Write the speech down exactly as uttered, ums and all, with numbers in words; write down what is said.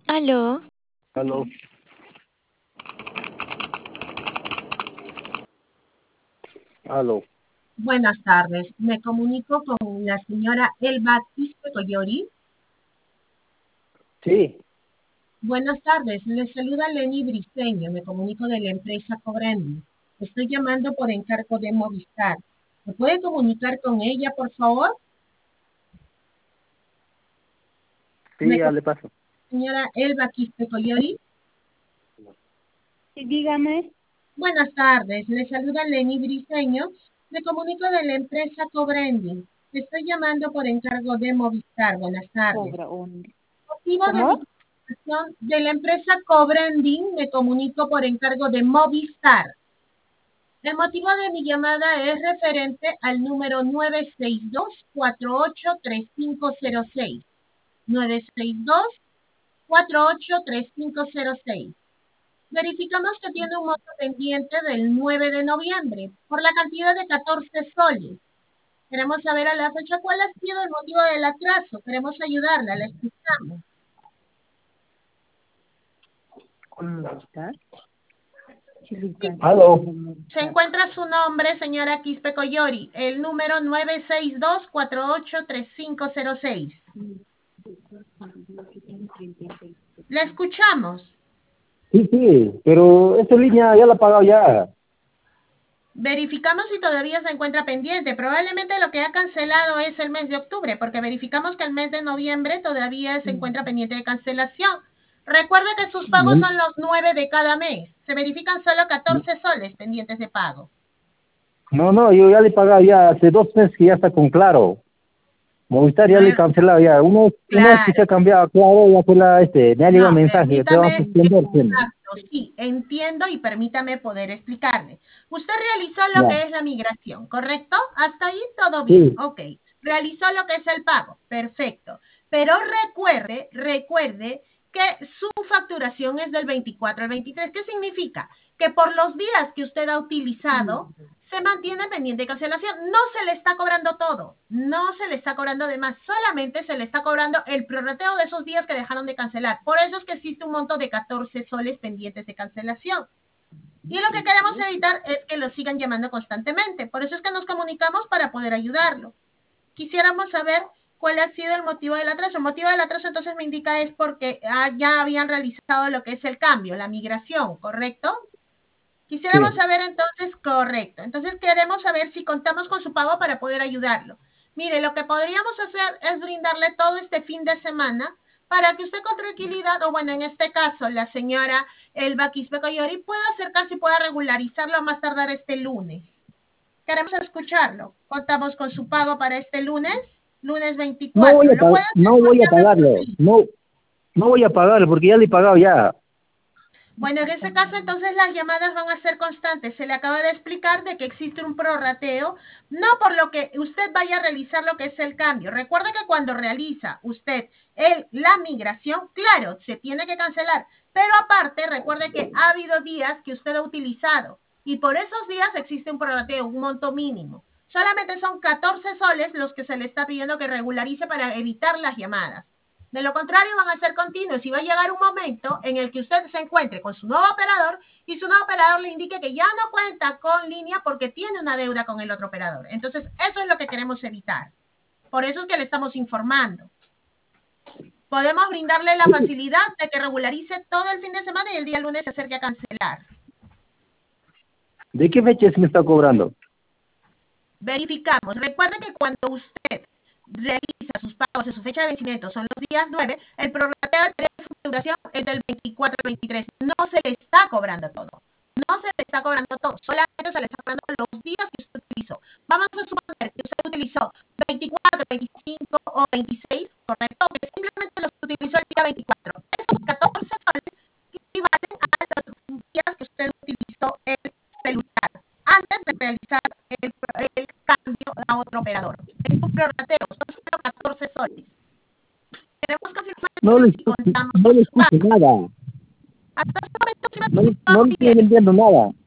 Aló, Aló, aló. Buenas tardes, me comunico con la señora Elba Quispe Coyori. Sí, Buenas tardes, le saluda Lenny Briceño, me comunico de la empresa Cobrendi. Estoy llamando por encargo de Movistar. ¿Me puede comunicar con ella, por favor? sí, Me ya co- le paso. Señora Elba Quispe Coyori. Sí, dígame. Buenas tardes, le saluda Lenny Briceño, me comunico de la empresa Cobrendi. Estoy llamando por encargo de Movistar. Buenas tardes. Cobra un... Motivo de mi ¿Cómo? comunicación de la empresa Cobrending, me comunico por encargo de Movistar. El motivo de mi llamada es referente al número nueve seis dos, cuatro ocho tres cinco cero seis. nueve seis dos, cuatro ocho tres cinco cero seis. Verificamos que tiene un monto pendiente del nueve de noviembre por la cantidad de catorce soles. Queremos saber a la fecha cuál ha sido el motivo del atraso. Queremos ayudarla, la escuchamos. ¿Cómo está? Chilican. Aló. Se encuentra su nombre, señora Quispe Coyori, el número nueve seis dos, cuatro ocho tres cinco cero seis. La escuchamos. Sí, sí, pero esta línea ya la he pagado ya. Verificamos si todavía se encuentra pendiente. Probablemente lo que ha cancelado es el mes de octubre, porque verificamos que el mes de noviembre todavía se encuentra pendiente de cancelación. Recuerde que sus pagos No, son los nueve de cada mes. Se verifican solo catorce soles pendientes de pago. no, no, yo ya le he pagado ya hace dos meses que ya está con Claro. Movistar ya le he Nueve, cancelado ya. Una vez, una vez que se claro. ha cambiado a Claro, ya fue la, este, me ha llegado un No, mensaje, te van a permítame, suspender, tiene. exacto, sí, entiendo y permítame poder explicarle. Usted realizó lo Ya, que es la migración, ¿correcto? Hasta ahí todo bien, sí, ok. Realizó lo que es el pago, perfecto. Pero recuerde, recuerde que su facturación es del veinticuatro al veintitrés. ¿Qué significa? Que por los días que usted ha utilizado, se mantiene pendiente de cancelación. No se le está cobrando todo, no se le está cobrando de más, solamente se le está cobrando el prorrateo de esos días que dejaron de cancelar. Por eso es que existe un monto de catorce soles pendientes de cancelación. Y lo que queremos evitar es que lo sigan llamando constantemente. Por eso es que nos comunicamos para poder ayudarlo. Quisiéramos saber cuál ha sido el motivo del atraso. El motivo del atraso entonces me indica es porque ah, ya habían realizado lo que es el cambio, la migración, ¿correcto? Quisiéramos sí. saber entonces, correcto. Entonces queremos saber si contamos con su pago para poder ayudarlo. Mire, lo que podríamos hacer es brindarle todo este fin de semana para que usted con tranquilidad, o bueno, en este caso, la señora Elba Quispe Coyori pueda acercarse y pueda regularizarlo a más tardar este lunes. Queremos escucharlo. Contamos con su pago para este lunes, lunes No voy veinticuatro. a Lo pagar, puede hacer no por voy a vía pagarlo, remota. no, no voy a pagarlo porque ya le he pagado ya. Bueno, en ese caso entonces las llamadas van a ser constantes. Se le acaba de explicar de que existe un prorrateo, no por lo que usted vaya a realizar lo que es el cambio. Recuerde que cuando realiza usted el, la migración, claro, se tiene que cancelar, pero aparte recuerde que ha habido días que usted ha utilizado y por esos días existe un prorrateo, un monto mínimo. Solamente son catorce soles los que se le está pidiendo que regularice para evitar las llamadas. De lo contrario, van a ser continuos y va a llegar un momento en el que usted se encuentre con su nuevo operador y su nuevo operador le indique que ya no cuenta con línea porque tiene una deuda con el otro operador. Entonces, eso es lo que queremos evitar. Por eso es que le estamos informando. Podemos brindarle la facilidad de que regularice todo el fin de semana y el día lunes se acerque a cancelar. ¿De qué fecha se me está cobrando? Verificamos. Recuerde que cuando usted realiza sus pagos en su fecha de vencimiento, son los días nueve, el prorrateo de periodo de facturación es del veinticuatro al veintitrés. No se le está cobrando todo. No se le está cobrando todo. Solamente se le está cobrando los días que usted utilizó. Vamos a suponer que usted utilizó veinticuatro, veinticinco o veintiséis, ¿correcto? Que simplemente los utilizó el día veinticuatro. Esos catorce soles equivalen a los días que usted utilizó el celular antes de realizar el, el cambio a otro operador. Es un prorrateo, son solo catorce soles. Queremos confirmar No le entonces si escucho, contamos no con le su escucho pago. nada. Hasta este momento sí me No, le- está no le estoy bien. entendiendo nada.